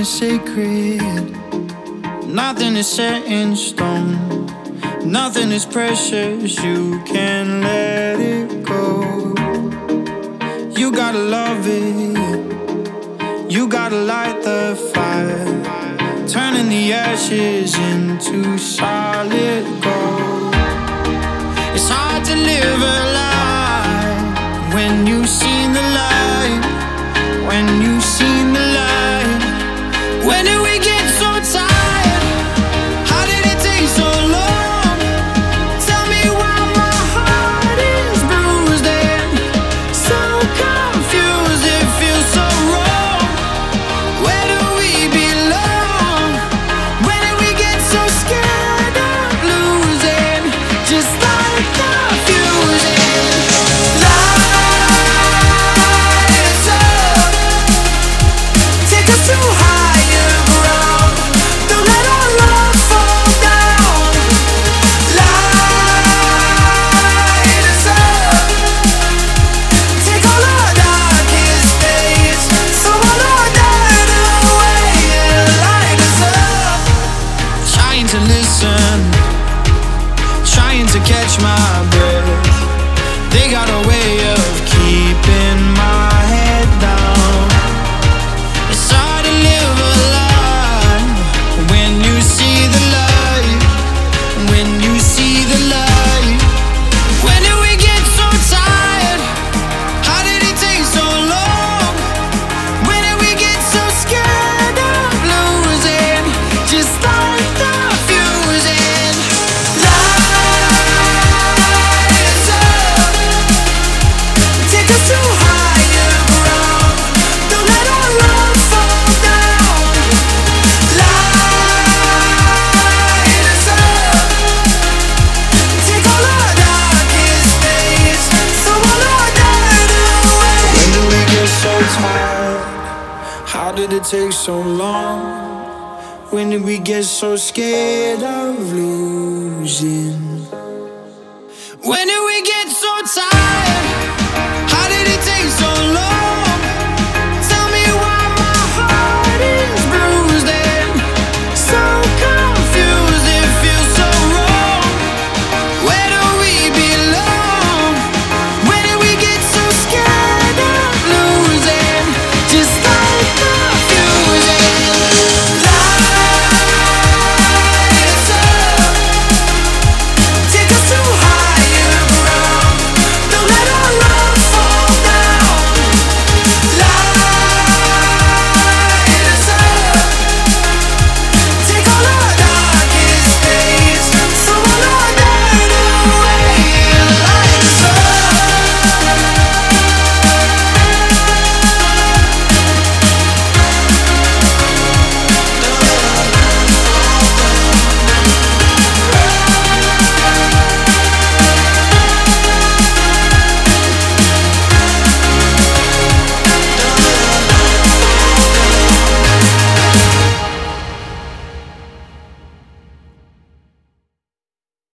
is sacred, nothing is set in stone, nothing is precious, you can let it go. You gotta love it, you gotta light the fire, turning the ashes into solid gold. It's hard to live a life when you've seen the light, when you've seen the light. When did we get so tired? How did it take so long? Tell me why my heart is bruised and so confused. It feels so wrong. Where do we belong? When did we get so scared of losing? Just like the fusing. Lights up, take us to higher ground. Don't let our love fall down. Light us up, take all our darkest days, throw all our dirt away and light us up. Trying to listen, trying to catch my breath. They got a way of keeping my head down. It's hard to live a life when you see the light, when you see the light. When did we get so tired? How did it take so long? When did we get so scared of losing? Just like the fusing. Lights up, take us to higher ground. Don't let our love fall down. Light us up, take all our darkest days, throw all our dirt away. When did we get so tired? How did it take so long? When did we get so scared of losing? When did we get so tired?